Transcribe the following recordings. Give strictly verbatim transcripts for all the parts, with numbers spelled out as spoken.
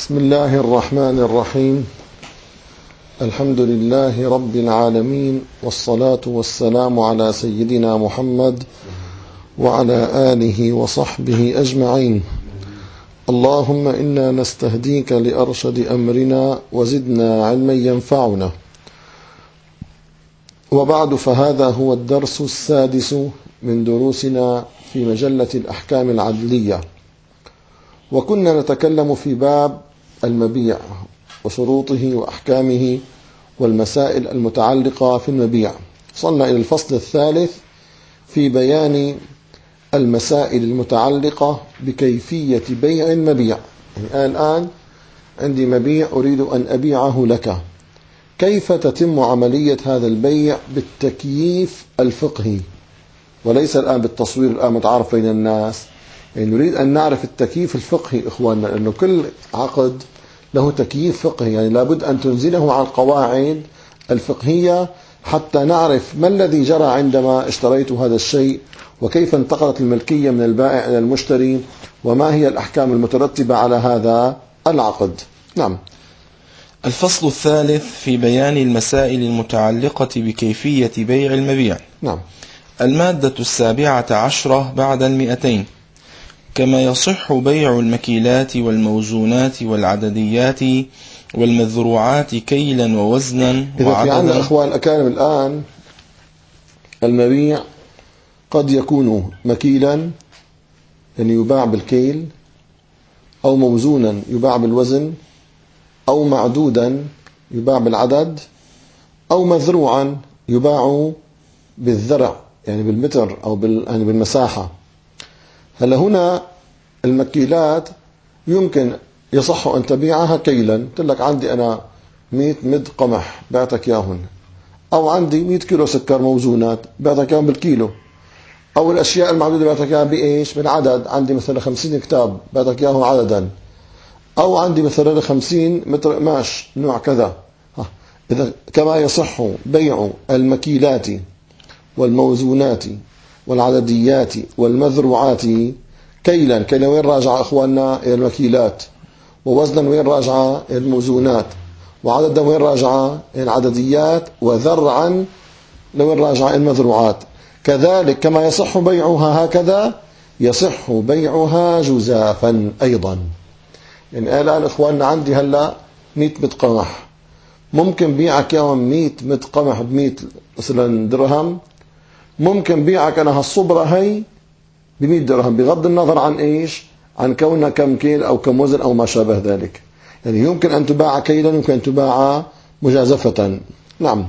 بسم الله الرحمن الرحيم. الحمد لله رب العالمين، والصلاة والسلام على سيدنا محمد وعلى آله وصحبه أجمعين. اللهم إنا نستهديك لأرشد أمرنا وزدنا علما ينفعنا. وبعد، فهذا هو الدرس السادس من دروسنا في مجلة الأحكام العدلية، وكنا نتكلم في باب المبيع وشروطه وأحكامه والمسائل المتعلقة في المبيع. وصلنا إلى الفصل الثالث في بيان المسائل المتعلقة بكيفية بيع المبيع. يعني الآن عندي مبيع أريد أن أبيعه لك، كيف تتم عملية هذا البيع بالتكييف الفقهي، وليس الآن بالتصوير الآن متعارف بين الناس. يعني نريد أن نعرف التكييف الفقهي إخواننا، لأنه كل عقد له تكييف فقهي، يعني لابد أن تنزله على القواعد الفقهية حتى نعرف ما الذي جرى عندما اشتريت هذا الشيء، وكيف انتقلت الملكية من البائع إلى المشتري، وما هي الأحكام المترتبة على هذا العقد. نعم. الفصل الثالث في بيان المسائل المتعلقة بكيفية بيع المبيع. نعم. المادة السابعة عشرة بعد المئتين. كما يصح بيع المكيلات والموزونات والعدديات والمذروعات كيلا ووزنا إذا في عندنا وعددا. أخوان الأكارم الآن المبيع قد يكون مكيلا، يعني يباع بالكيل، أو موزونا يباع بالوزن، أو معدودا يباع بالعدد، أو مذروعا يباع بالذرع، يعني بالمتر أو بال... يعني بالمساحة. هلا هنا المكيلات يمكن يصح أن تبيعها كيلا، قلت لك عندي أنا مئة مد قمح بعتك ياهن، أو عندي مئة كيلو سكر موزونات بعتك ياهن بالكيلو، أو الأشياء المعدودة بعتك ياهن بإيش؟ بالعدد. عندي مثلا خمسين كتاب بعتك ياهن عددا، أو عندي مثلا خمسين متر قماش نوع كذا. إذا كما يصح بيع المكيلات والموزونات والعدديات والمذروعات كيلا، كيلا وين راجع إخواننا؟ إلى المكيلات. ووزنا وين راجعة؟ إلى الموزونات. وعددا وين راجعة؟ إلى العدديات. وذرعا وين راجعة؟ إلى المذروعات. كذلك كما يصح بيعها هكذا يصح بيعها جزافا أيضا. يعني الآن إخواننا عندي هلا مئة مت قمح، ممكن بيعك يوم مئة مت قمح بمئة مثلا درهم، ممكن بيعك أنا هالصبرة هي بمئة درهم، بغض النظر عن إيش؟ عن كونها كم كيل أو كم وزن أو ما شابه ذلك. يعني يمكن أن تباع كيلا، يمكن أن تباع مجازفة. نعم.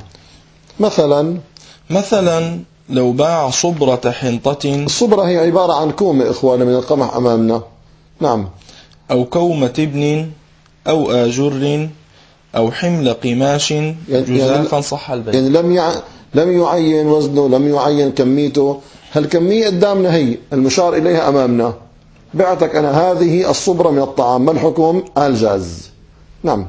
مثلا مثلا لو باع صبرة حنطة، الصبرة هي عبارة عن كومة إخوانا من القمح أمامنا. نعم. أو كومة ابن أو آجر أو حمل قماش يعني جزافا صح البيع. يعني لم يع... لم يعين وزنه، لم يعين كميته. هالكمية قدامنا هي المشار إليها أمامنا. بعتك أنا هذه الصبرة من الطعام، ما الحكم؟ الجاز. نعم.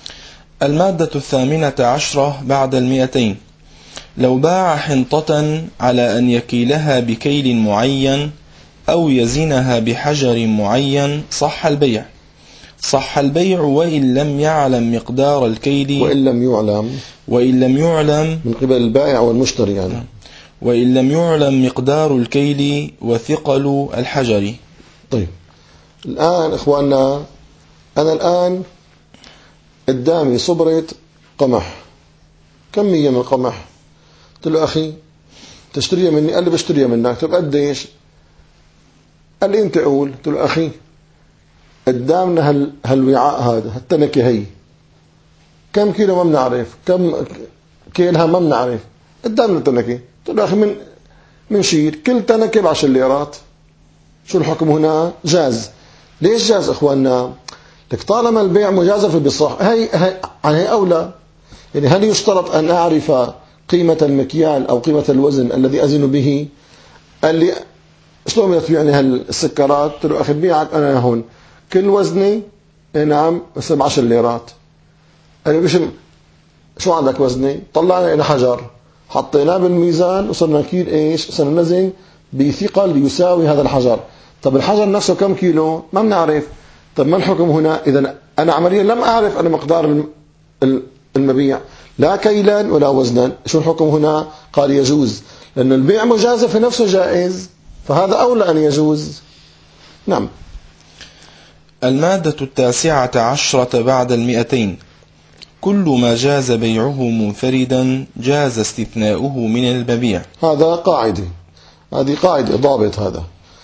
المادة الثامنة عشرة بعد المئتين. لو باع حنطة على أن يكيلها بكيل معين أو يزنها بحجر معين صح البيع. صح البيع وإن لم يعلم مقدار الكيل وإن لم يعلم وإن لم يعلم من قبل البائع والمشتري يعني. وإن لم يعلم مقدار الكيل وثقل الحجر. طيب الآن إخواننا، أنا الآن قدامي صبرة قمح، كمية من القمح. قلت له أخي تشتريها مني؟ قال لي بشتريها منك. طيب قديش؟ قال لي أنت قول. قلت له أخي قدامنا هال... هالوعاء هذا، هالتنكة هي كم كيلو ما بنعرف، كم كيلها ما بنعرف، قدامنا التنكة. قلت له أخي من من شيل كل تنكة بعشر ليرات. شو الحكم هنا؟ جاز. ليش جاز إخواننا؟ لك طالما البيع مجازفة بالصح، هي هي عن هي أولى. يعني هل يشترط أن أعرف قيمة المكيال أو قيمة الوزن الذي أزن به؟ قال لي شلون بدك تبيعني هالسكرات؟ قلت له أخي بيعك أنا هون كل وزني نعم مثلا بعشر ليرات. قال لي مش شو عندك وزني؟ طلعنا إلى حجر، حطيناه بالميزان وصرنا كيل إيش؟ صرنا نزن بثقل يساوي هذا الحجر. طب الحجر نفسه كم كيلو؟ ما بنعرف. طب ما الحكم هنا؟ إذا أنا عمليا لم أعرف أنا مقدار المبيع لا كيلا ولا وزنا. شو الحكم هنا؟ قال يجوز، لأن البيع مجازة في نفسه جائز، فهذا أولى أن يجوز. نعم. المادة التاسعة عشرة بعد المئتين: كل ما جاز بيعه منفردا جاز استثناؤه من المبيع. هذا قاعدة، هذه قاعدة ضابط. هذا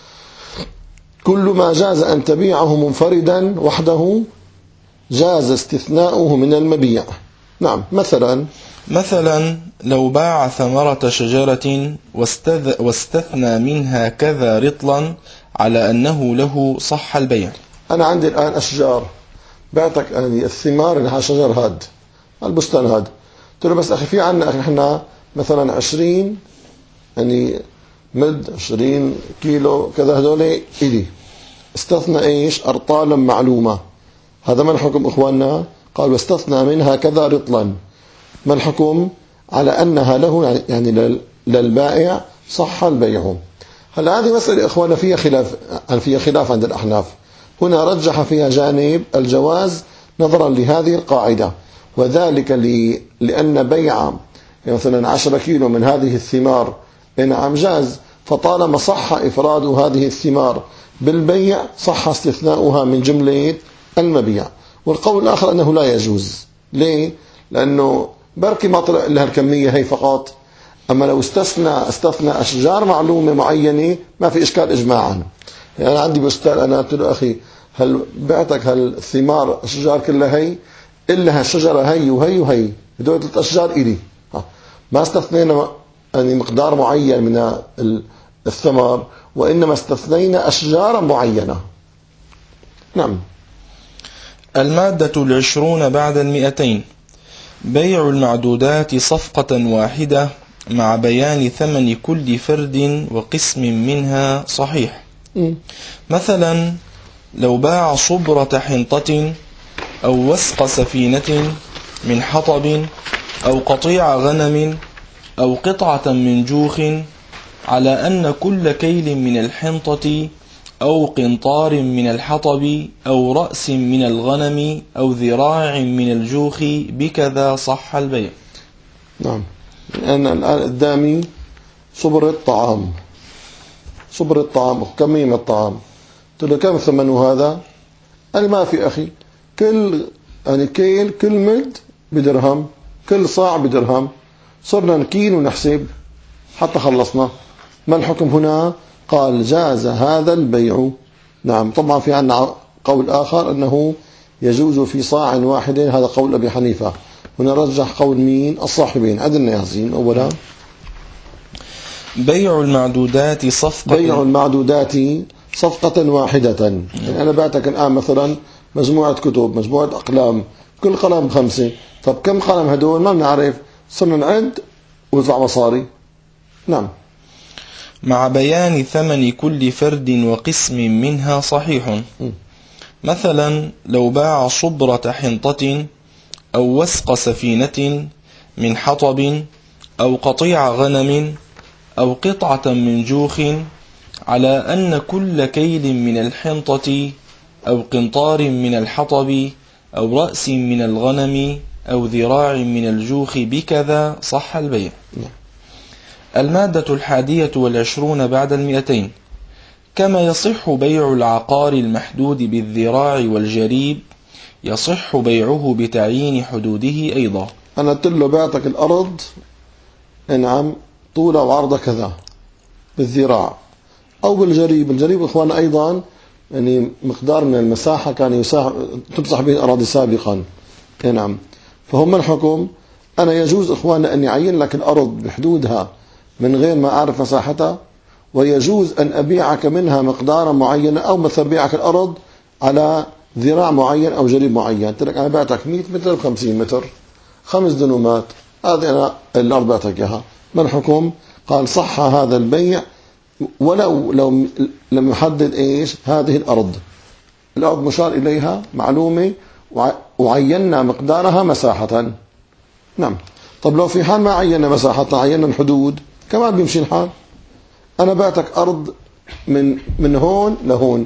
كل ما جاز أن تبيعه منفردا وحده جاز استثناؤه من المبيع. نعم. مثلا مثلا لو باع ثمرة شجرة واستثنى منها كذا رطلا على أنه له صح البيع. أنا عندي الآن أشجار، بعتك يعني الثمار اللي على شجر هاد البستان هاد، قلت له بس أخي في عنا أخي إحنا مثلا عشرين يعني مد عشرين كيلو كذا هذول إلي، استثنى إيش؟ أرطالا معلومة. هذا ما الحكم إخواننا؟ قال واستثنى منها كذا رطلا. ما الحكم؟ على أنها له يعني للبائع صح البيع. هلا هذه مسألة إخواننا فيها خلاف، فيها خلاف عند الأحناف. هنا رجح فيها جانب الجواز نظرا لهذه القاعدة، وذلك لأن بيع يعني مثلا عشرة كيلو من هذه الثمار نعم جاز، فطالما صح إفراد هذه الثمار بالبيع صح استثناؤها من جملة المبيع. والقول الآخر أنه لا يجوز. ليه؟ لأنه بركي ما طلع لها الكمية هي فقط، أما لو استثنى استثنى أشجار معلومة معينة ما في إشكال إجماعا. يعني أنا عندي بستان، أنا قلت له أخي هل بعتك هالثمار الشجار كلها هي إلا هالشجرة هي وهي وهي هدول ثلاث أشجار إلي، ما استثنينا يعني مقدار معين من الثمر، وإنما استثنينا أشجارا معينة. نعم. المادة العشرون بعد المئتين: بيع المعدودات صفقة واحدة مع بيان ثمن كل فرد وقسم منها صحيح. م. مثلا لو باع صبرة حنطة أو وسق سفينة من حطب أو قطيع غنم أو قطعة من جوخ على أن كل كيل من الحنطة أو قنطار من الحطب أو رأس من الغنم أو ذراع من الجوخ بكذا صح البيع. نعم. أنا الآن قدامي صبرة طعام، صبرة طعام كمية من الطعام، قلت له كم ثمنه هذا؟ قال ما في أخي، كل يعني كيل كل مد بدرهم، كل صاع بدرهم. صرنا نكيل ونحسب حتى خلصنا. ما الحكم هنا؟ قال جاز هذا البيع. نعم. طبعا في عنا قول آخر أنه يجوز في صاع واحد، هذا قول أبي حنيفة. هنا رجح قول مين؟ الصاحبين. عدلنا ياسين. أولا بيع المعدودات صفقة بيع المعدودات صفقة واحدة. يعني أنا بعتك الآن مثلا مجموعة كتب، مجموعة أقلام، كل قلم خمسة. طب كم قلم هدول؟ ما بنعرف، صرنا نعد وندفع مصاري. نعم. مع بيان ثمن كل فرد وقسم منها صحيح. م. مثلا لو باع صبرة حنطة أو وسق سفينة من حطب أو قطيع غنم أو قطعة من جوخ على أن كل كيل من الحنطة أو قنطار من الحطب أو رأس من الغنم أو ذراع من الجوخ بكذا صح البيع. المادة الحادية والعشرون بعد المئتين: كما يصح بيع العقار المحدود بالذراع والجريب يصح بيعه بتعيين حدوده أيضا. أنا قلت له بعتك الأرض نعم طولها وعرضها كذا بالذراع أو بالجريب. الجريب إخوان أيضا يعني مقدار من المساحة كان تمسح به الأراضي سابقا. نعم. فهم الحكم أنا يجوز إخواننا أن يعين لك الأرض بحدودها من غير ما أعرف مساحتها، ويجوز أن أبيعك منها مقدارا معينا، أو مثلا بيعك الأرض على ذراع معين أو جريب معين. قلت لك أنا بعتك مئة متر بخمسين متر، خمس دنومات، هذه أنا الأرض بعتك إياها. ما الحكم؟ قال صح هذا البيع ولو لو لم يحدد إيش هذه الأرض. الأرض مشار إليها معلومة وعينا مقدارها مساحة. نعم. طب لو في حال ما عينا مساحة، عينا الحدود، كمان بيمشي الحال. أنا بعتك أرض من من هون لهون،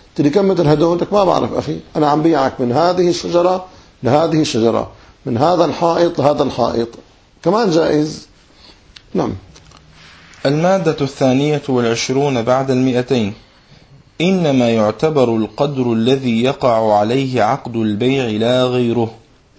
قلت لي كم متر هدول؟ لك ما بعرف أخي، أنا عم بيعك من هذه الشجرة لهذه الشجرة، من هذا الحائط لهذا الحائط، كمان جائز. نعم. المادة الثانية والعشرون بعد المئتين. إنما يعتبر القدر الذي يقع عليه عقد البيع لا غيره.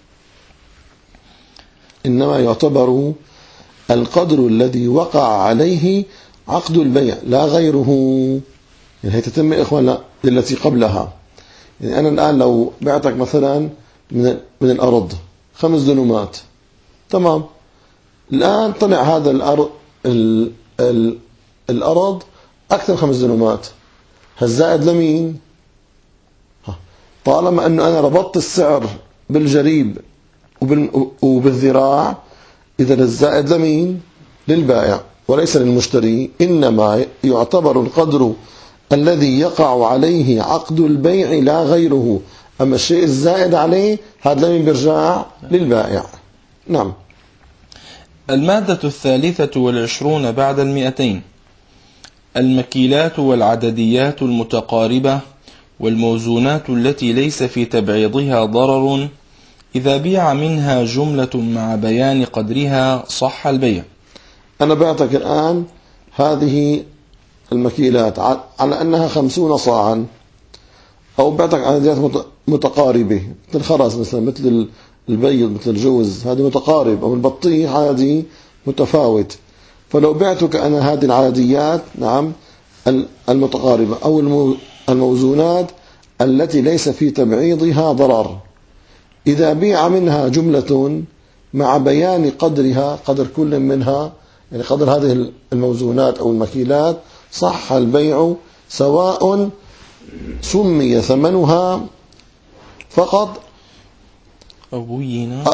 إنما يعتبر القدر الذي وقع عليه عقد البيع لا غيره. يعني هي تتم إخواننا التي قبلها. يعني أنا الآن لو بعتك مثلا من من الأرض خمس دنومات، تمام، الآن طلع هذا الأرض ال ال الأرض أكثر خمس دنومات، هالزائد لمين؟ طالما أنه أنا ربطت السعر بالجريب وبالذراع، إذا الزائد لمين؟ للبائع وليس للمشتري. إنما يعتبر القدر الذي يقع عليه عقد البيع لا غيره، أما الشيء الزائد عليه هذا لمن بيرجع؟ للبائع. نعم. المادة الثالثة والعشرون بعد المئتين. المكيلات والعدديات المتقاربة والموزونات التي ليس في تبعيضها ضرر، إذا بيع منها جملة مع بيان قدرها صح البيع. أنا بعتك الآن هذه المكيلات على أنها خمسون صاعا، أو بعتك عدديات متقاربة مثل الخرز مثلا، مثل البيض، مثل الجوز، هذه متقارب، أو البطيخ هذه متفاوت. فلو بعتك أنا هذه العدديات، نعم، المتقاربة أو الموزونات التي ليس في تبعيضها ضرر، إذا بيع منها جملة مع بيان قدرها، قدر كل منها، يعني قدر هذه الموزونات أو المكيلات، صح البيع سواء سمي ثمنها فقط أو بين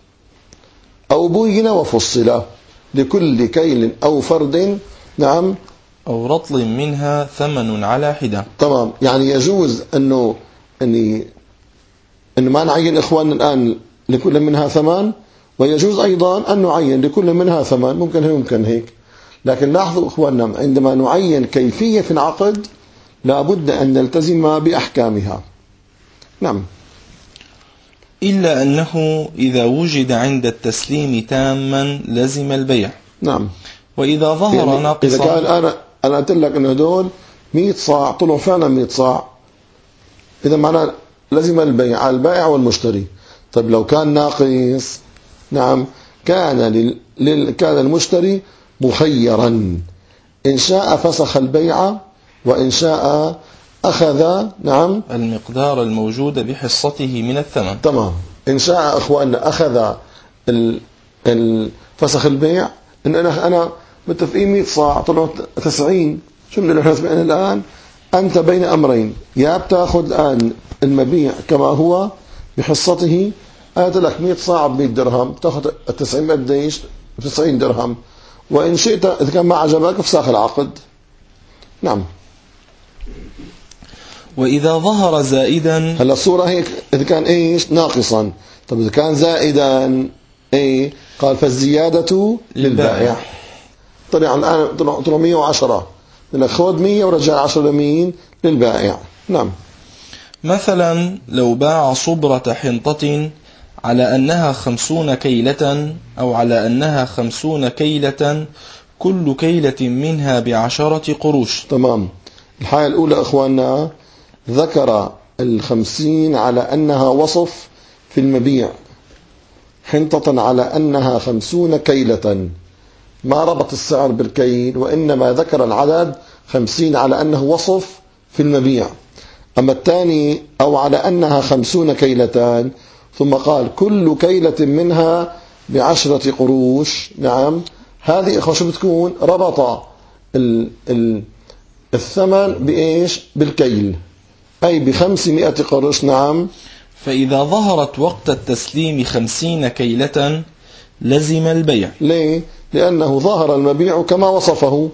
أو بين وفصل لكل كيل أو فرد، نعم، أو رطل منها ثمن على حدة. تمام. يعني يجوز أنه أني أنه ما نعين إخواننا الآن لكل منها ثمن، ويجوز أيضا أن نعين لكل منها ثمن، ممكن هيك ممكن هيك. لكن لاحظوا إخواننا، عندما نعين كيفية العقد لا بد أن نلتزم بأحكامها. نعم. إلا أنه إذا وجد عند التسليم تاما لزم البيع. نعم. وإذا ظهر يعني ناقصا، إذا كان أنا أنا قلت لك أن هدول مئة صاع، طلعوا فعلا مئة صاع، إذا معناه لزم البيع على البائع والمشتري. طيب لو كان ناقص، نعم، كان لل... لل... كان المشتري مخيرا، إن شاء فسخ البيع وإن شاء أخذ، نعم، المقدار الموجود بحصته من الثمن. تمام. إن شاء أخواننا أخذ ال... ال... فسخ البيع، إن أنا أنا متفقين مئة صاع، طلعوا تسعين، شو بدنا نحسب الآن؟ أنت بين أمرين، يا بتاخذ الآن المبيع كما هو بحصته، قالت لك مئة صاع ب مئة درهم، تاخذ التسعين قديش؟ تسعين درهم، وإن شئت إذا كان ما عجبك فساخ العقد. نعم. وإذا ظهر زائدا، هلا الصورة هيك إذا كان إيش؟ ناقصا. طب إذا كان زائدا إيه؟ قال فالزيادة للبائع. طلع الآن طلع مئة وعشرة، لك خذ مئة ورجع عشرة لمين؟ للبائع. نعم. مثلا لو باع صبرة حنطة على أنها خمسون كيلة، أو على أنها خمسون كيلة كل كيلة منها بعشرة قروش. تمام. الحالة الأولى أخواننا ذكر الخمسين على أنها وصف في المبيع، حنطة على أنها خمسون كيلة، ما ربط السعر بالكيل، وإنما ذكر العدد خمسين على أنه وصف في المبيع. أما الثاني أو على أنها خمسون كيلتان، ثم قال كل كيلة منها بعشرة قروش، نعم، هذه إخوة شو بتكون؟ ربط ال ال الثمن بإيش؟ بالكيل، أي بخمسمائة قرش. نعم. فإذا ظهرت وقت التسليم خمسين كيلة لزم البيع. ليه؟ لأنه ظهر المبيع كما وصفه.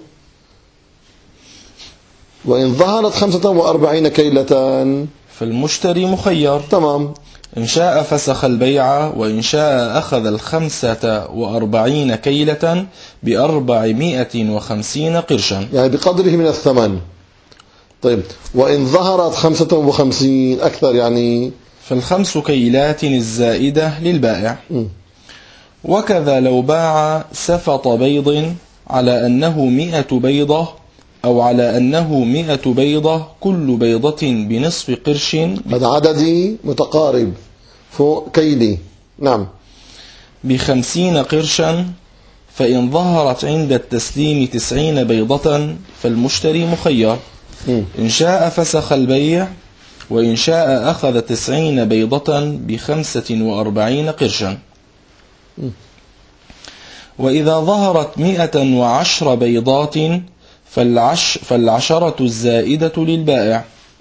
وإن ظهرت خمسة وأربعين كيلة فالمشتري مخير، تمام، إن شاء فسخ البيع، وإن شاء أخذ الخمسة وأربعين كيلة بأربعمائة وخمسين قرشا، يعني بقدره من الثمن. طيب وإن ظهرت خمسة وخمسين أكثر يعني فالخمس كيلات الزائدة للبائع. م. وكذا لو باع سفط بيض على أنه مئة بيضة، أو على أنه مئة بيضة كل بيضة بنصف قرش، هذا عددي متقارب فوق كيلي. نعم. بخمسين قرشا، فإن ظهرت عند التسليم تسعين بيضة فالمشتري مخير، م. إن شاء فسخ البيع، وإن شاء أخذ تسعين بيضة بخمسة وأربعين قرشا. م. وإذا ظهرت مئة وعشر بيضات فالعش فالعشرة الزائدة للبائع.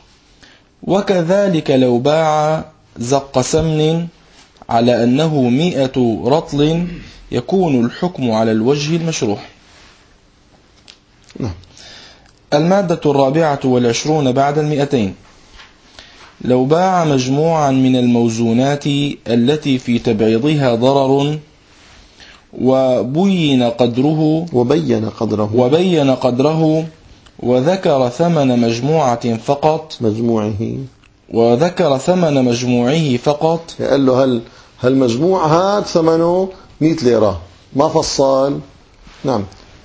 وكذلك لو باع زق سمن على أنه مئة رطل يكون الحكم على الوجه المشروح. نعم. المادة الرابعة والعشرون بعد المئتين. لو باع مجموعا من الموزونات التي في تبعيضها ضرر وبين قدره وبين قدره وبين قدره وذكر ثمن مجموعة فقط مجموعه وذكر ثمن مجموعه فقط قال له هل هل مجموع هذا ثمنه مئة ليرة ما فصل. نعم.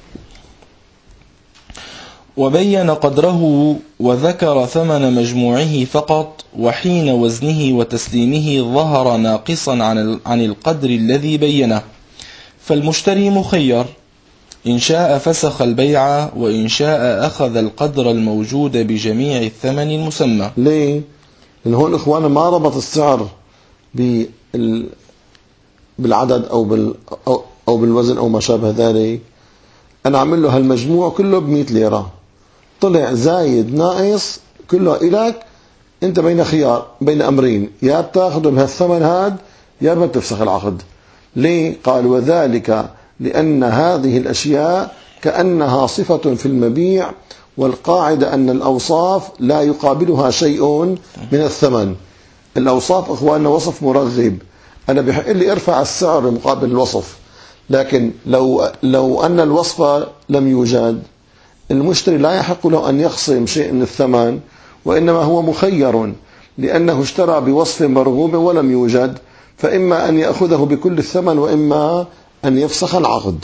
وبين قدره وذكر ثمن مجموعه فقط، وحين وزنه وتسليمه ظهر ناقصا عن القدر الذي بينه، فالمشتري مخير، إن شاء فسخ البيع، وإن شاء أخذ القدر الموجود بجميع الثمن المسمى. ليه؟ لأن هون إخوانا ما ربط السعر بال بالعدد أو بال أو, أو بالوزن أو ما شابه ذلك. أنا أعمل له هالمجموع كله بمئة ليرة، طلع زايد ناقص كله إلك، أنت بين خيار بين أمرين، يا بتاخذه بهالثمن هاد يا ما بتفسخ العقد. ليه؟ قال وذلك لأن هذه الأشياء كأنها صفة في المبيع، والقاعدة أن الأوصاف لا يقابلها شيء من الثمن. الأوصاف أخواننا وصف مرغب، أنا بحق لي أرفع السعر مقابل الوصف، لكن لو لو أن الوصف لم يوجد المشتري لا يحق له أن يخصم شيء من الثمن، وإنما هو مخير لأنه اشترى بوصف مرغوب ولم يوجد، فإما أن يأخذه بكل الثمن وإما أن يفسخ العقد.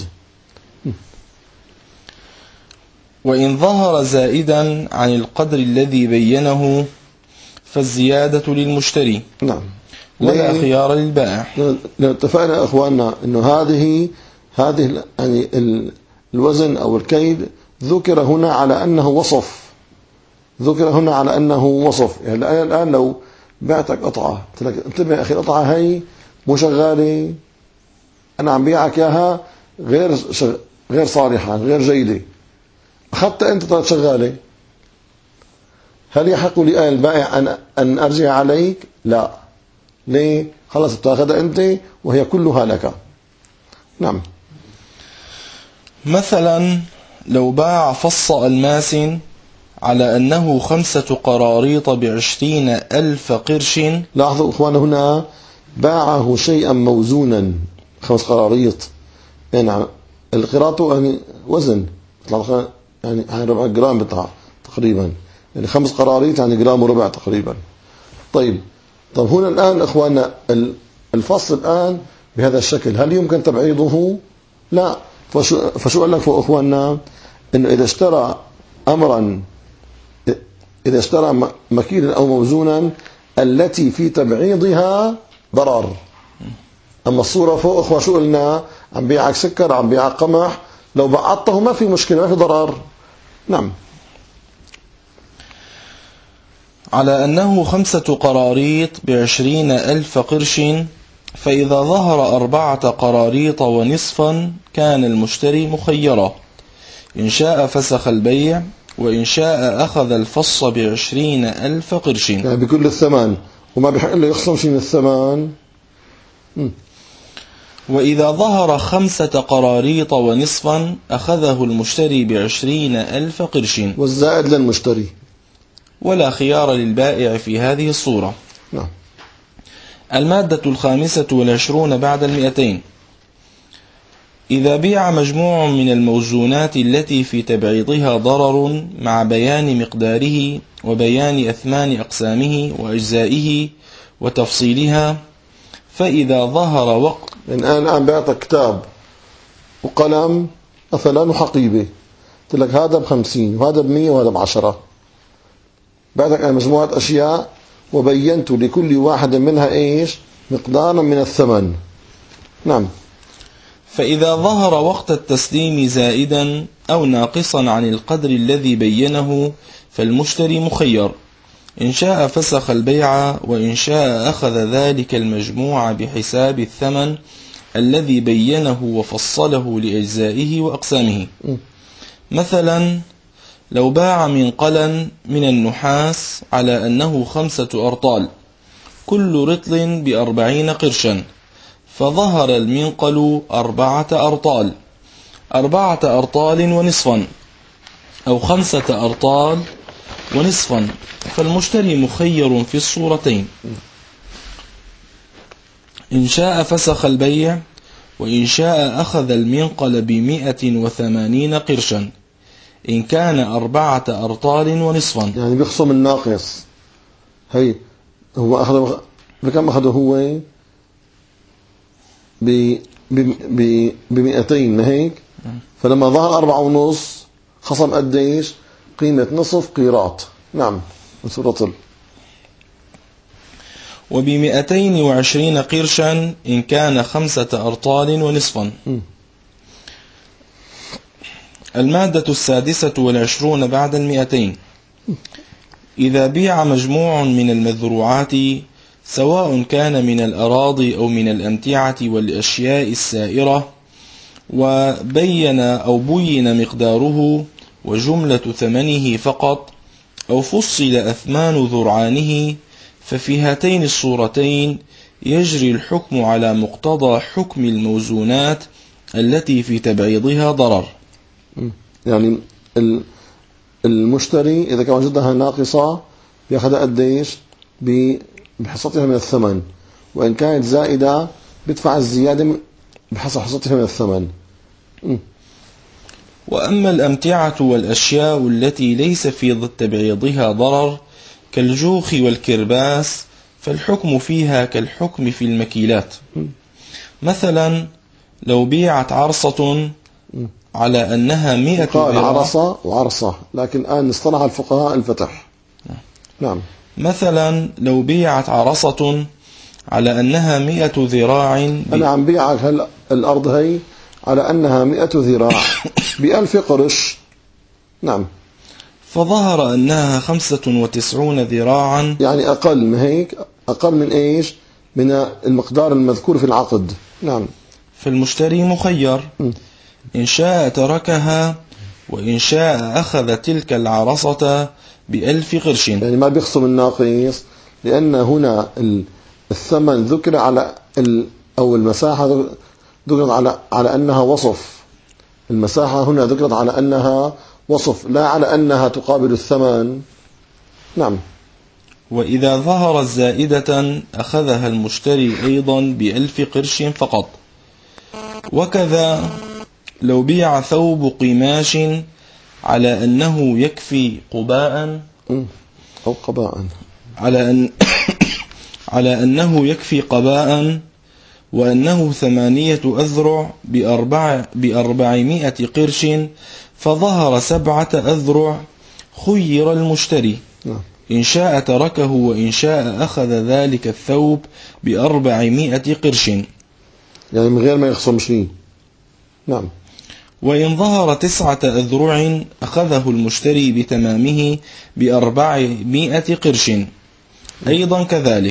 وإن ظهر زائدا عن القدر الذي بينه فالزيادة للمشتري. نعم. ولا خيار للبائع. اتفقنا أخواننا أنه هذه هذه يعني الوزن أو الكيل ذكر هنا على أنه وصف، ذكر هنا على أنه وصف. يعني الآن لو بعتك قطعة قلت لك انتبه يا أخي القطعة هي مو شغالة، أنا عم بيعك إياها غير شغ... غير صالحة غير جيدة، أخذت أنت طلعت شغالة، هل يحق لي البائع أن أن أرجع عليك؟ لا. ليه؟ خلص بتاخذها أنت وهي كلها لك. نعم. مثلا لو باع فص ألماس على أنه خمسة قراريط بعشرين ألف قرش. لاحظوا إخوانا هنا باعه شيئا موزونا، خمس قراريط يعني القراط يعني وزن يعني ربع جرام بتاع تقريبا، يعني خمس قراريط يعني جرام وربع تقريبا. طيب طب هنا الآن إخوانا الفصل الآن بهذا الشكل هل يمكن تبعيضه؟ لا. فشو, فشو قال لك إخواننا إنه إذا اشترى أمرا، إذا اشترى مكيلا أو موزونا التي في تبعيضها ضرر. أما الصورة فوق إخوة شو قلنا؟ عم بيعك سكر عم بيعك قمح، لو بعضته ما في مشكلة ما في ضرر. نعم. على أنه خمسة قراريط بعشرين ألف قرش، فإذا ظهر أربعة قراريط ونصفا كان المشتري مخيرا، إن شاء فسخ البيع، وإن شاء أخذ الفص بعشرين ألف قرش يعني بكل الثمن وما بحق له يخصم شيء من الثمن. م. وإذا ظهر خمسة قراريط ونصفا أخذه المشتري بعشرين ألف قرش والزائد للمشتري. ولا خيار للبائع في هذه الصورة. نعم. المادة الخامسة والعشرون بعد المئتين. إذا بيع مجموع من الموزونات التي في تبعيضها ضرر مع بيان مقداره وبيان أثمان أقسامه وأجزائه وتفصيلها، فإذا ظهر وقت. يعني أنا الآن بعطك كتاب وقلم مثلا وحقيبة، قلت لك هذا بخمسين وهذا بمية وهذا بعشرة، بعطك أنا مجموعة أشياء وبينت لكل واحد منها إيش مقدارا من الثمن. نعم. فإذا ظهر وقت التسليم زائدا أو ناقصا عن القدر الذي بينه فالمشتري مخير، إن شاء فسخ البيع وإن شاء أخذ ذلك المجموع بحساب الثمن الذي بينه وفصله لأجزائه وأقسامه. مثلا لو باع منقلا من النحاس على أنه خمسة أرطال كل رطل بأربعين قرشا، فظهر المنقل أربعة أرطال أربعة أرطال ونصفا أو خمسة أرطال ونصفا، فالمشتري مخير في الصورتين، إن شاء فسخ البيع وإن شاء أخذ المنقل بمئة وثمانين قرشا إن كان أربعة أرطال ونصفا. يعني بيخصم الناقص. هي هو أخذ بكم أخذه هو ب ب بمئتين، ما هيك؟ فلما ظهر أربعة ونص خصم قديش؟ قيمة نصف قيراط. نعم. رطل. وبمئتين وعشرين قرشا إن كان خمسة أرطال ونصفا. م. المادة السادسة والعشرون بعد المئتين. إذا بيع مجموع من المذروعات سواء كان من الأراضي أو من الأمتعة والأشياء السائرة، وبين أو بين مقداره وجملة ثمنه فقط، أو فصل أثمان ذرعانه، ففي هاتين الصورتين يجري الحكم على مقتضى حكم الموزونات التي في تبعيضها ضرر. يعني المشتري إذا كان وجدها ناقصة بيأخذها قديش؟ بحصتها من الثمن، وإن كانت زائدة بيدفع الزيادة بحسب حصتها من الثمن. م. وأما الأمتعة والأشياء التي ليس في تبعيضها ضرر كالجوخ والكرباس فالحكم فيها كالحكم في المكيلات. مثلا لو بيعت عرصة على أنها مئة قال عرصة وعرصة، لكن الآن اصطلح الفقهاء الفتح. نعم. مثلا لو بيعت عرصة على أنها مئة ذراع ب... أنا عم بيعك هل الأرض هي على أنها مئة ذراع بألف قرش. نعم. فظهر أنها خمسة وتسعون ذراعا، يعني أقل من هيك، أقل من إيش؟ من المقدار المذكور في العقد. نعم. فالمشتري مخير، م. إن شاء تركها وإن شاء أخذ تلك العرصة بألف قرش. يعني ما بيخصم الناقص، لأن هنا الثمن ذكر على ال أو المساحة ذكرت على على أنها وصف. المساحة هنا ذكرت على أنها وصف، لا على أنها تقابل الثمن. نعم. وإذا ظهرت زائدة أخذها المشتري أيضا بألف قرش فقط. وكذا لو بيع ثوب قماش على أنه يكفي قباء أو قباء على أن على أنه يكفي قباء وأنه ثمانية أذرع بأربع بأربعمائة قرش، فظهر سبعة أذرع، خير المشتري، إن شاء تركه وإن شاء أخذ ذلك الثوب بأربعمائة قرش، يعني من غير ما يخصم شيء. نعم. وإن ظهر تسعة أذرع أخذه المشتري بتمامه بأربعمائة قرش أيضا كذلك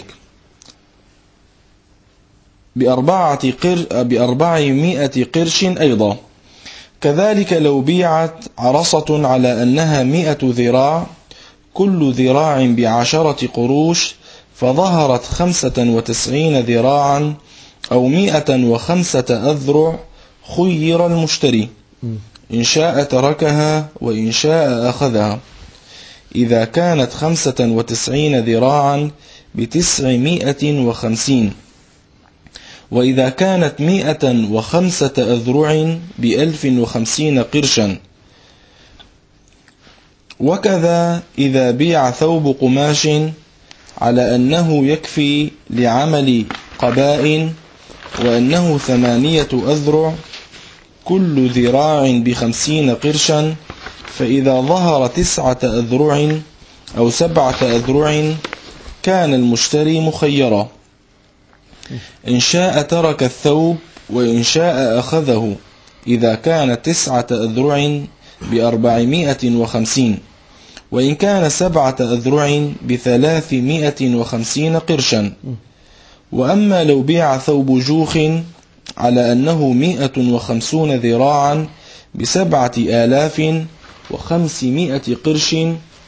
بأربعة قر... بأربعمائة قرش أيضا كذلك. لو بيعت عرصة على أنها مئة ذراع كل ذراع بعشرة قروش، فظهرت خمسة وتسعين ذراعا أو مئة وخمسة أذرع، خير المشتري، إن شاء تركها وإن شاء أخذها، إذا كانت خمسة وتسعين ذراعا بتسعمائة وخمسين، وإذا كانت مئة وخمسة أذرع بألف وخمسين قرشا. وكذا إذا بيع ثوب قماش على أنه يكفي لعمل قباء وأنه ثمانية أذرع كل ذراع بخمسين قرشا، فإذا ظهر تسعة أذرع أو سبعة أذرع كان المشتري مخيرا، إن شاء ترك الثوب وإن شاء أخذه، إذا كان تسعة أذرع بأربعمائة وخمسين، وإن كان سبعة أذرع بثلاثمائة وخمسين قرشا. وأما لو بيع ثوب جوخ على أنه مائة وخمسون ذراعا بسبعة آلاف وخمسمائة قرش،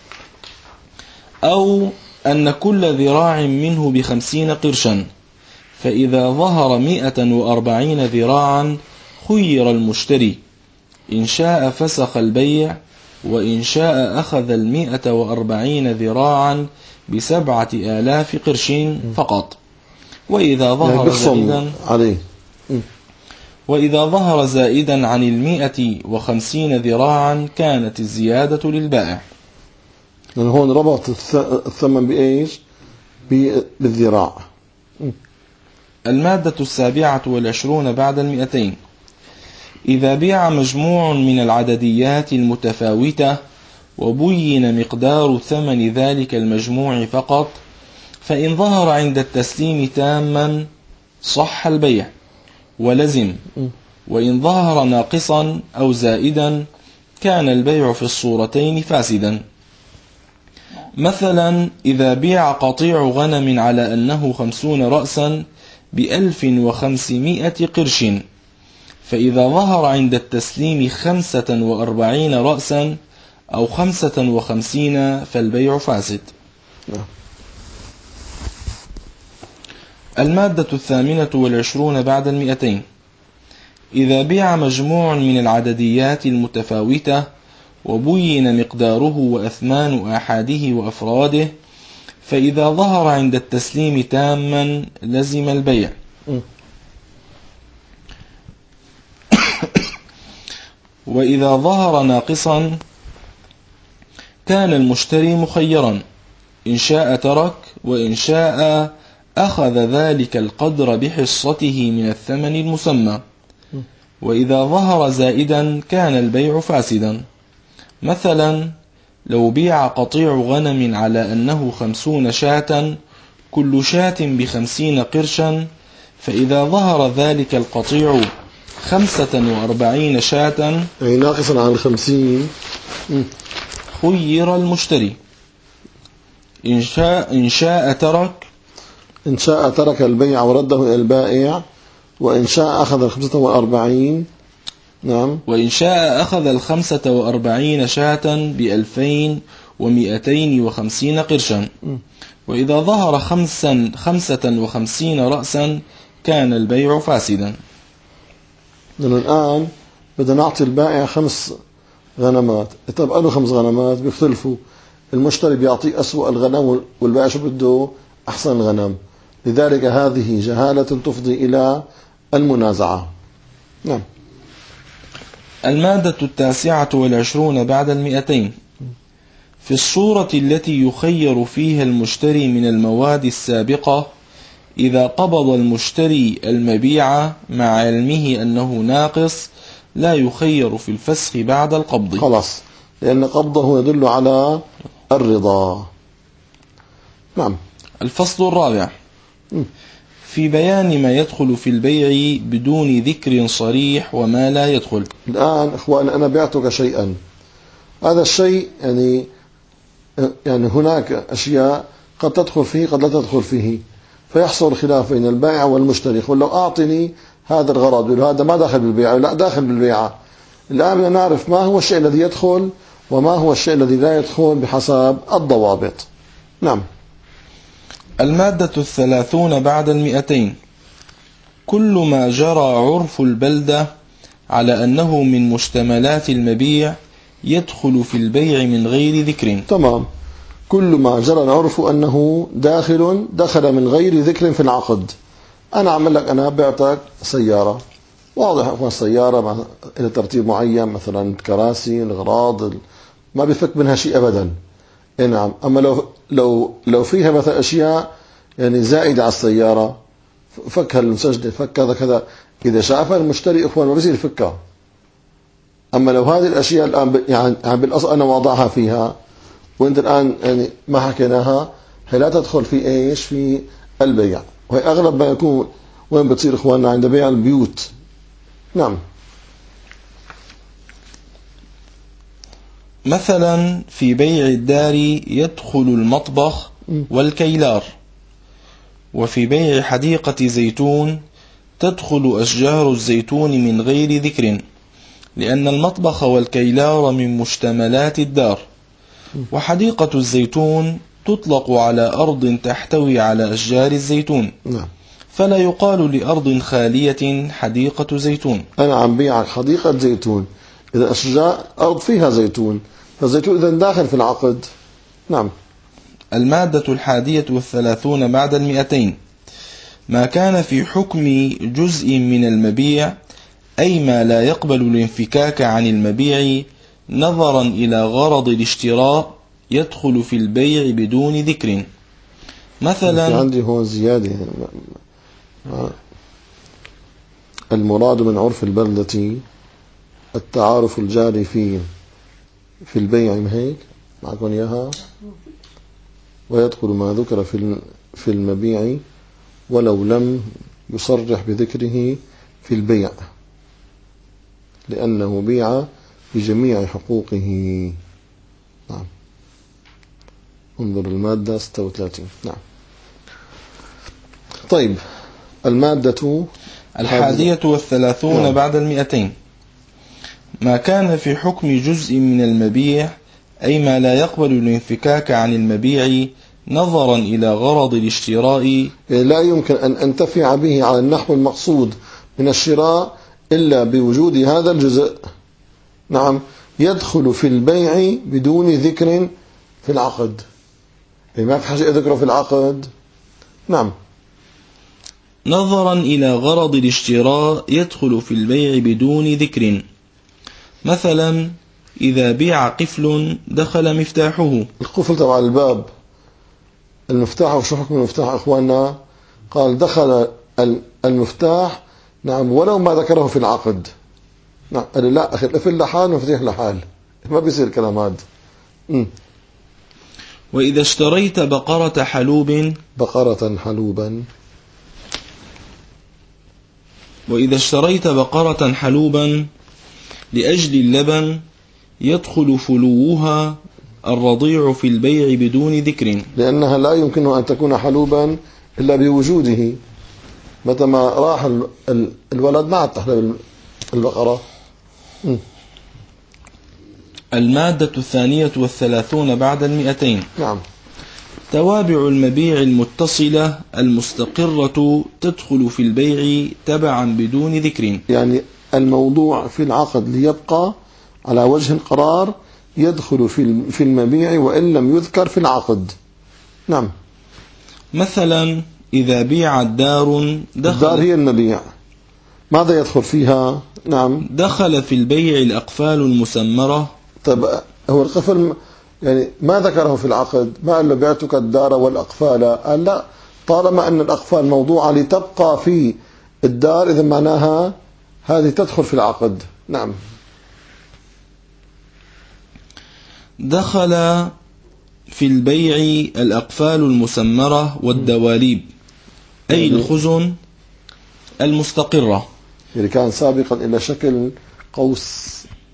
أو أن كل ذراع منه بخمسين قرشا، فإذا ظهر مائة وأربعين ذراعا خير المشتري، إن شاء فسخ البيع وإن شاء أخذ المائة وأربعين ذراعا بسبعة آلاف قرش فقط. وإذا ظهر زائدا عليه وإذا ظهر زائدا عن المائة وخمسين ذراعا كانت الزيادة للبائع. يعني هون ربط الثمن بإيش؟ بالذراع. المادة السابعة والعشرون بعد المئتين. إذا بيع مجموع من العدديات المتفاوتة وبين مقدار ثمن ذلك المجموع فقط، فإن ظهر عند التسليم تاما صح البيع ولزم، وإن ظهر ناقصا أو زائدا كان البيع في الصورتين فاسدا. مثلا إذا بيع قطيع غنم على أنه خمسون رأسا بألف وخمسمائة قرش، فإذا ظهر عند التسليم خمسة وأربعين رأسا أو خمسة وخمسين فالبيع فاسد. المادة الثامنة والعشرون بعد المئتين. إذا بيع مجموع من العدديات المتفاوتة وبين مقداره وأثمان آحاده وأفراده، فإذا ظهر عند التسليم تاما لزم البيع، وإذا ظهر ناقصا كان المشتري مخيرا، إن شاء ترك وإن شاء أخذ ذلك القدر بحصته من الثمن المسمى. وإذا ظهر زائدا كان البيع فاسدا. مثلا لو بيع قطيع غنم على أنه خمسون شاة كل شاة بخمسين قرشا، فإذا ظهر ذلك القطيع خمسة وأربعين شاة أي ناقصا عن الخمسين خير المشتري، إن شاء, إن شاء ترك إن شاء ترك البيع ورده إلى البائع، وإن شاء أخذ الخمسة وأربعين نعم وإن شاء أخذ الخمسة وأربعين شاة بألفين ومئتين وخمسين قرشا. وإذا ظهر خمسا خمسة وخمسين رأسا كان البيع فاسدا. لأنه الآن بدنا نعطي البائع خمس غنمات، طب قالوا خمس غنمات بيختلفوا، المشتري بيعطي أسوأ الغنم والبائع شو بده؟ أحسن الغنم، لذلك هذه جهالة تفضي إلى المنازعة. نعم. المادة التاسعة والعشرون بعد المئتين. في الصورة التي يخير فيها المشتري من المواد السابقة، إذا قبض المشتري المبيع مع علمه أنه ناقص لا يخير في الفسخ بعد القبض، خلاص، لأن قبضه يدل على الرضا. نعم. الفصل الرابع في بيان ما يدخل في البيع بدون ذكر صريح وما لا يدخل. الآن إخوان أنا بعتك شيئا، هذا الشيء يعني يعني هناك أشياء قد تدخل فيه قد لا تدخل فيه، فيحصل خلاف بين البائع والمشتري. يقول لو أعطني هذا الغرض، هذا ما داخل بالبيع، لا داخل بالبيع. الآن بدنا نعرف ما هو الشيء الذي يدخل وما هو الشيء الذي لا يدخل بحسب الضوابط. نعم. المادة الثلاثون بعد المئتين. كل ما جرى عرف البلدة على أنه من مشتملات المبيع يدخل في البيع من غير ذكر. تمام. كل ما جرى العرف أنه داخل دخل من غير ذكر في العقد، أنا أعمل لك أنا بعتك سيارة، واضح أخوان السيارة إلى ترتيب معين، مثلا كراسي الأغراض ما بفك منها شيء أبدا. إيه نعم. أما لو لو لو فيها مثلا أشياء يعني زائدة على السيارة، فكها المسجل، فك كذا كذا، إذا شافها المشتري أخوان ما بيصير يفكها. أما لو هذه الأشياء الآن يعني بالأصل أنا واضعها فيها وأنت الآن يعني ما حكيناها، هي لا تدخل في إيش في البيع، وهي أغلب ما يكون وين بتصير إخواننا عند بيع البيوت. نعم. مثلا في بيع الدار يدخل المطبخ والكيلار، وفي بيع حديقة زيتون تدخل أشجار الزيتون من غير ذكر، لأن المطبخ والكيلار من مشتملات الدار، وحديقة الزيتون تطلق على أرض تحتوي على أشجار الزيتون، نعم. فلا يقال لأرض خالية حديقة زيتون. أنا عم بيع حديقة زيتون، إذا أشجار أرض فيها زيتون، فالزيتون إذا داخل في العقد. نعم. المادة الحادية والثلاثون بعد المئتين، ما كان في حكم جزء من المبيع، أي ما لا يقبل الانفكاك عن المبيع نظرا إلى غرض الاشتراء، يدخل في البيع بدون ذكر. مثلا في عندي هون زيادة، المراد من عرف البلدة التعارف الجاري في في البيع، ما هيك معكم إياها، ويدخل ما ذكر في في المبيع ولو لم يصرح بذكره في البيع، لأنه بيع بجميع حقوقه. نعم. انظر المادة ستة وثلاثين. نعم. طيب، المادة الحادية والثلاثون نعم. بعد المئتين، ما كان في حكم جزء من المبيع، أي ما لا يقبل الانفكاك عن المبيع نظرا إلى غرض الاشتراء، لا يمكن أن أنتفع به على النحو المقصود من الشراء إلا بوجود هذا الجزء. نعم. يدخل في البيع بدون ذكر في العقد، يعني ما في حاجة أذكره في العقد. نعم. نظرا إلى غرض الاشتراء يدخل في البيع بدون ذكر. مثلا إذا بيع قفل دخل مفتاحه. القفل تبع الباب، المفتاح، وشو حكم المفتاح أخواننا؟ قال دخل المفتاح. نعم. ولو ما ذكره في العقد. نعم. قال لا أخي، القفل لحال مفتاح لحال، ما بيصير كلام هذا. وإذا اشتريت بقرة حلوب بقرة حلوبا وإذا اشتريت بقرة حلوبا لأجل اللبن يدخل فلوها الرضيع في البيع بدون ذكر، لأنها لا يمكن أن تكون حلوبا إلا بوجوده. متى ما راح الولد ما عاد تحلب البقرة. المادة الثانية والثلاثون بعد المئتين. نعم. توابع المبيع المتصلة المستقرة تدخل في البيع تبعا بدون ذكر، يعني الموضوع في العقد ليبقى على وجه القرار يدخل في المبيع وإن لم يذكر في العقد. نعم. مثلا إذا بيع الدار دخل الدار هي المبيع، ماذا يدخل فيها؟ نعم. دخل في البيع الأقفال المسمرة. طيب، هو القفل يعني ما ذكره في العقد، ما قال له بعتك الدار والأقفال، قال لا، طالما أن الأقفال موضوعة لتبقى في الدار إذا معناها هذه تدخل في العقد. نعم. دخل في البيع الأقفال المسمرة والدواليب، أي الخزن المستقرة، يعني كان سابقا إلى شكل قوس،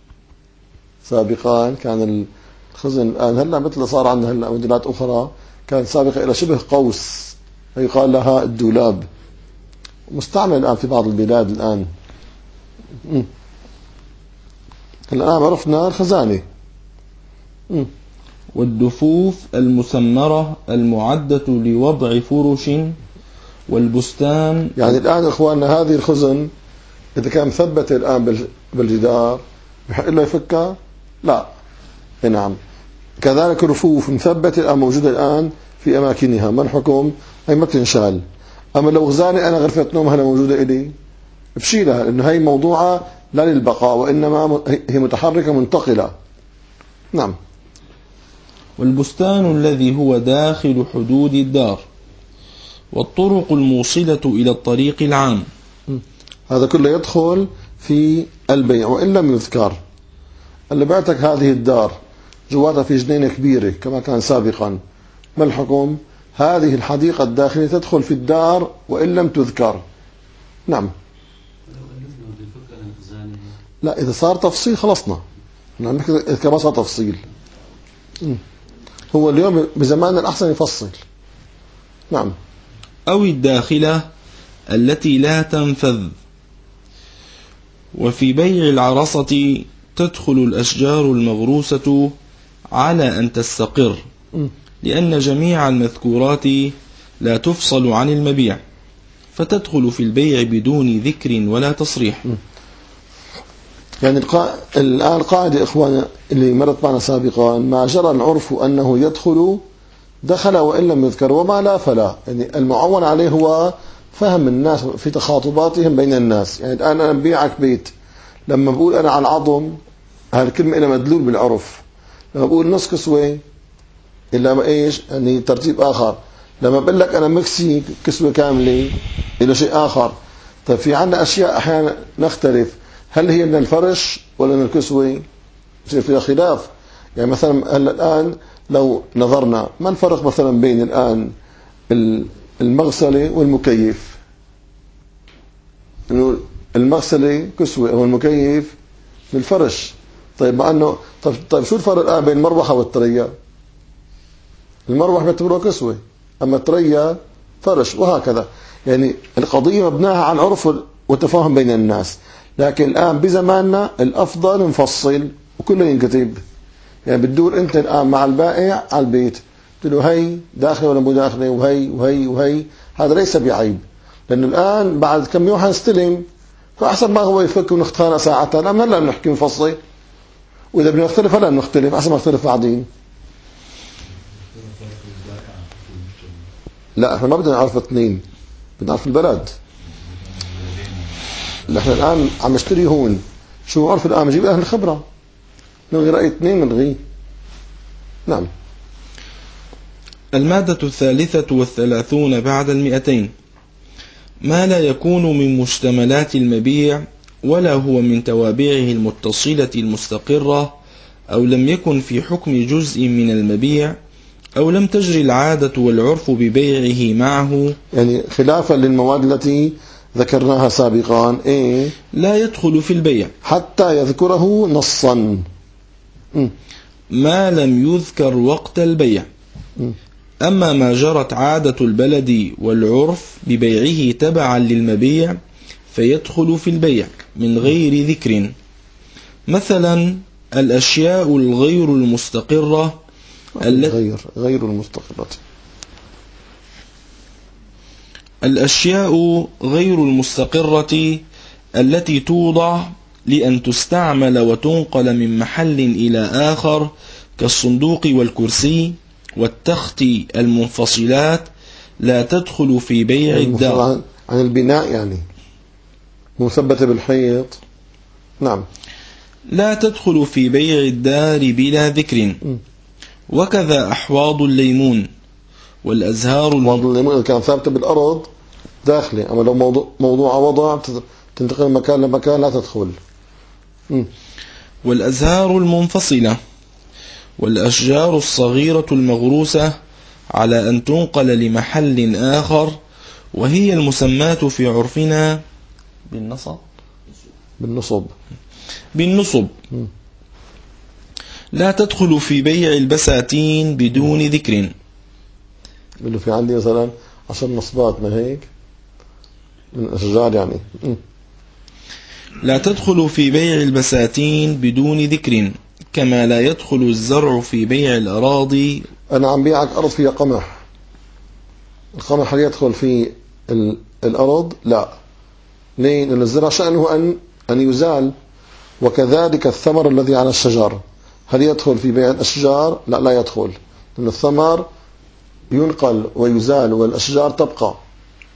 سابقا كان الخزن، الآن هلا مثل صار عندنا هلا موديلات أخرى، كان سابقا إلى شبه قوس يقال لها الدولاب، مستعمل الآن في بعض البلاد الآن. الآن عرفنا الخزانة. والدفوف المسمرة المعدة لوضع فرش، والبستان. يعني الآن إخواننا هذه الخزن إذا كان مثبتة الآن بالجدار بحق له يفكها؟ لا. نعم. كذلك الرفوف مثبتة الآن موجودة الآن في أماكنها، ما الحكم؟ هي ما تنشال. أما لو غزالة أنا غرفة نوم هلا موجودة إلي بشيلها، لأنه هي موضوعة لا للبقاء وإنما هي متحركة منتقلة. نعم. والبستان الذي هو داخل حدود الدار، والطرق الموصلة إلى الطريق العام. هذا كله يدخل في البيع وإن لم يذكر. اللي بعتك هذه الدار جواتها في جنينة كبيرة كما كان سابقا، ما الحكم؟ هذه الحديقة الداخلية تدخل في الدار وإن لم تذكر. نعم. لا، إذا صار تفصيل خلصنا، نعم إذا ما صار تفصيل. هو اليوم بزماننا الأحسن يفصل. نعم. أو الداخلة التي لا تنفذ. وفي بيع العرصة تدخل الأشجار المغروسة على أن تستقر، لأن جميع المذكورات لا تفصل عن المبيع، فتدخل في البيع بدون ذكر ولا تصريح. يعني القا... الآن القاعدة إخوانا اللي مرت معنا سابقا، ما جرى العرف أنه يدخل دخل وإن لم يذكر، وما لا فلا. يعني المعون عليه هو فهم الناس في تخاطباتهم بين الناس. يعني الآن أنا ببيعك بيت، لما بقول أنا على العظم هالكلمة إلى مدلول بالعرف. لما بقول نص كسوة إلا ما إيش يعني ترتيب آخر. لما بقول لك أنا مكسي كسوة كاملة إلى شيء آخر. طيب في عنا أشياء أحيانا نختلف، هل هي من الفرش ولا من الكسوة؟ يصير فيها خلاف. يعني مثلا الآن لو نظرنا ما الفرق مثلا بين الآن المغسلة والمكيف؟ إنه المغسلة كسوة والمكيف من الفرش. طيب مع أنه طيب, طيب شو الفرق الآن بين المروحة والتريا؟ المروحة بيعتبروها كسوة، أما التريا فرش، وهكذا. يعني القضية مبناها على العرف والتفاهم بين الناس. لكن الآن بزماننا الأفضل نفصل وكله ينكتب. يعني بتدور أنت الآن مع البائع على البيت، قلت له هي داخلة ولا مو داخلة، وهي وهي وهي. هذا ليس بعيب، لأنه الآن بعد كم يوم حنستلم، فأحسن ما هو يفك ونختار ساعتها. لا، هلا بنحكي نفصل، وإذا بدنا نختلف هلا نختلف، أحسن ما نختلف بعدين. لا، احنا ما بدنا نعرف اثنين، بدنا نعرف البلد. نحن الآن عم نشتري هون، شو عرف الآن؟ نجيب أهل الخبرة، نلغي رأي اثنين نلغيه. نعم. المادة الثالثة والثلاثون بعد المئتين، ما لا يكون من مشتملات المبيع ولا هو من توابعه المتصلة المستقرة، أو لم يكن في حكم جزء من المبيع، أو لم تجري العادة والعرف ببيعه معه. يعني خلافا للمواد التي ذكرناها سابقا، إيه؟ لا يدخل في البيع حتى يذكره نصا. م. ما لم يذكر وقت البيع. م. أما ما جرت عادة البلد والعرف ببيعه تبعا للمبيع فيدخل في البيع من غير ذكر. مثلا الأشياء الغير المستقرة غير غير المستقرة الأشياء غير المستقرة التي توضع لأن تستعمل وتنقل من محل إلى آخر، كالصندوق والكرسي والتخت المنفصلات، لا تدخل في بيع الدار. عن البناء يعني مثبتة بالحيط. نعم. لا تدخل في بيع الدار بلا ذكر. وكذا أحواض الليمون والأزهار. أحواض الليمون إذا كان ثابتة بالأرض داخلة، أما لو موضوع, موضوع وضع تنتقل من مكان لمكان لا تدخل. م. والأزهار المنفصلة والأشجار الصغيرة المغروسة على أن تنقل لمحل آخر، وهي المسماة في عرفنا بالنصب بالنصب بالنصب م. لا تدخل في بيع البساتين بدون ذكر. اللي في عندي مثلا عشر نصبات ما هيك من الأشجار يعني. م. لا تدخل في بيع البساتين بدون ذكر، كما لا يدخل الزرع في بيع الأراضي. أنا عم بيعك أرض فيها قمح، القمح هل يدخل في الأرض؟ لا. ليه؟ لأن الزرع شأنه أن أن يزال. وكذلك الثمر الذي على الشجر هل يدخل في بيع الأشجار؟ لا، لا يدخل، لأن الثمر ينقل ويزال والأشجار تبقى.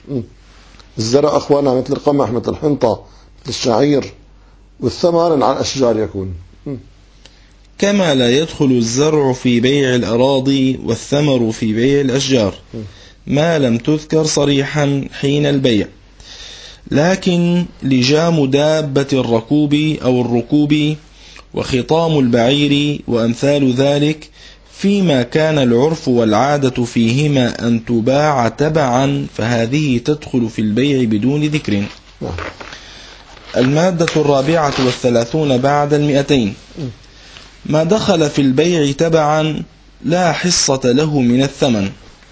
الزرع أخوانا مثل القمح، مثل الحنطة، مثل الشعير، والثمر على الأشجار يكون. كما لا يدخل الزرع في بيع الأراضي والثمر في بيع الأشجار ما لم تذكر صريحا حين البيع، لكن لجام دابة الركوب أو الركوب وخطام البعير وأمثال ذلك فيما كان العرف والعادة فيهما أن تباع تبعا، فهذه تدخل في البيع بدون ذكر. المادة الرابعة والثلاثون بعد المئتين: ما دخل في البيع تبعا لا حصة له من الثمن.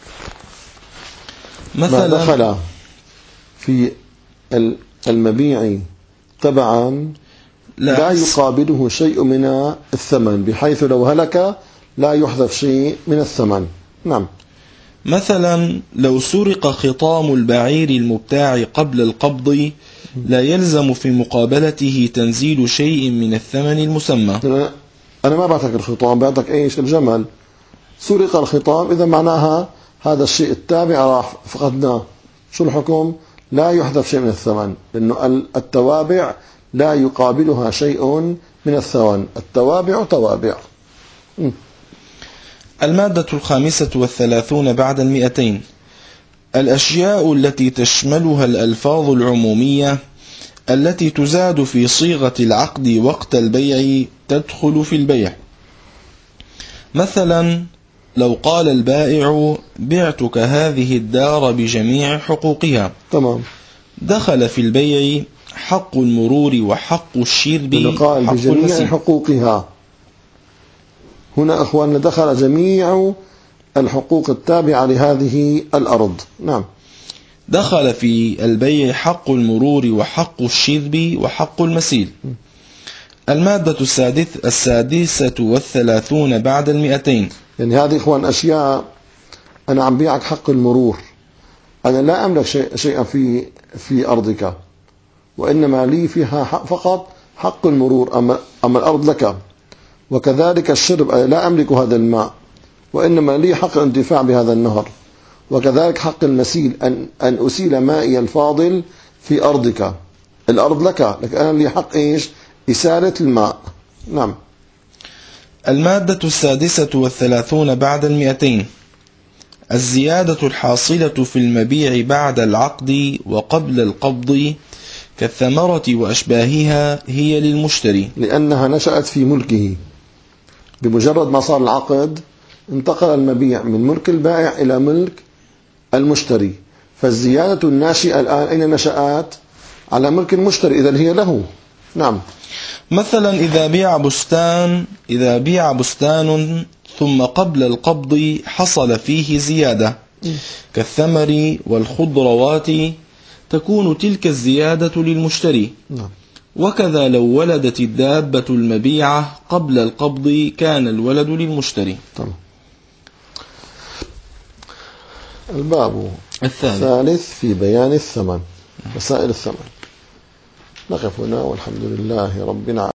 ما دخل في المبيع تبعا لا, لا يقابله شيء من الثمن، بحيث لو هلك لا يحذف شيء من الثمن. نعم. مثلا لو سرق خطام البعير المبتاع قبل القبض لا يلزم في مقابلته تنزيل شيء من الثمن المسمى. أنا ما بعتك الخطام، بعتك إيش؟ الجمل. سرق الخطام، إذا معناها هذا الشيء التابع راح فقدناه. شو الحكم؟ لا يحذف شيء من الثمن، لأنه التوابع لا يقابلها شيء من الثمن، التوابع توابع. م. المادة الخامسة والثلاثون بعد المئتين: الأشياء التي تشملها الألفاظ العمومية التي تزاد في صيغة العقد وقت البيع تدخل في البيع. مثلا لو قال البائع: بعتك هذه الدار بجميع حقوقها، تمام، دخل في البيع حق المرور وحق الشرب وحق بجميع المسيح. حقوقها هنا أخواننا دخل جميع الحقوق التابعة لهذه الأرض. نعم. دخل في البيع حق المرور وحق الشرب وحق المسيل. المادة السادس السادسة والثلاثون بعد المئتين: يعني هذه إخوان أشياء، أنا عم بيعك حق المرور، أنا لا أملك شيء شيئا في في أرضك، وإنما لي فيها حق فقط حق المرور، أما أما الأرض لك. وكذلك الشرب، أنا لا أملك هذا الماء، وإنما لي حق الانتفاع بهذا النهر. وكذلك حق المسيل، أن أن أسيل مائي الفاضل في أرضك، الأرض لك، لكن أنا لي حق إيش؟ إسالة الماء. نعم. المادة السادسة والثلاثون بعد المئتين: الزيادة الحاصلة في المبيع بعد العقد وقبل القبض كالثمرة وأشباهها هي للمشتري، لأنها نشأت في ملكه. بمجرد ما صار العقد انتقل المبيع من ملك البائع إلى ملك المشتري، فالزيادة الناشئة الآن أين نشأت؟ على ملك المشتري، إذا هي له. نعم. مثلا إذا بيع بستان إذا بيع بستان ثم قبل القبض حصل فيه زيادة كالثمر والخضروات، تكون تلك الزيادة للمشتري. نعم. وكذا لو ولدت الدابة المبيعة قبل القبض كان الولد للمشتري. طبعا. الباب الثالث, الثالث في بيان الثمن، مسائل الثمن. نقف هنا والحمد لله رب العالمين.